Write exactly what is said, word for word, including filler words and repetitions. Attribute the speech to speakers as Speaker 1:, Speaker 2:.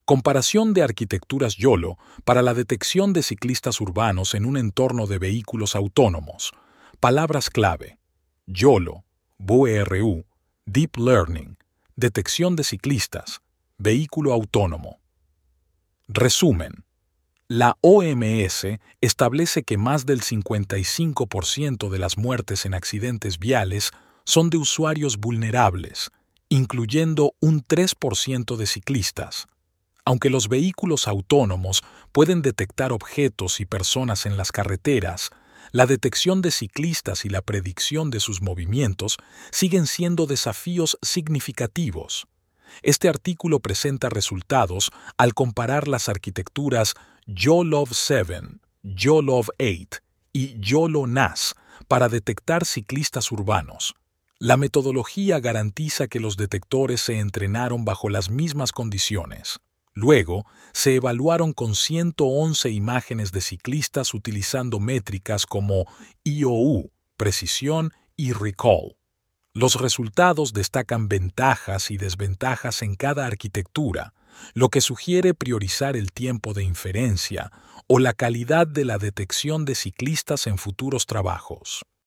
Speaker 1: Comparación de arquitecturas YOLO para la detección de ciclistas urbanos en un entorno de vehículos autónomos. Palabras clave: YOLO, V U R U, Deep Learning, detección de ciclistas, vehículo autónomo. Resumen. La O M S establece que más del cincuenta y cinco por ciento de las muertes en accidentes viales son de usuarios vulnerables, incluyendo un tres por ciento de ciclistas. Aunque los vehículos autónomos pueden detectar objetos y personas en las carreteras, la detección de ciclistas y la predicción de sus movimientos siguen siendo desafíos significativos. Este artículo presenta resultados al comparar las arquitecturas YOLOv siete, YOLOv ocho y YOLO N A S para detectar ciclistas urbanos. La metodología garantiza que los detectores se entrenaron bajo las mismas condiciones. Luego, se evaluaron con ciento once imágenes de ciclistas utilizando métricas como I O U, precisión y recall. Los resultados destacan ventajas y desventajas en cada arquitectura, lo que sugiere priorizar el tiempo de inferencia o la calidad de la detección de ciclistas en futuros trabajos.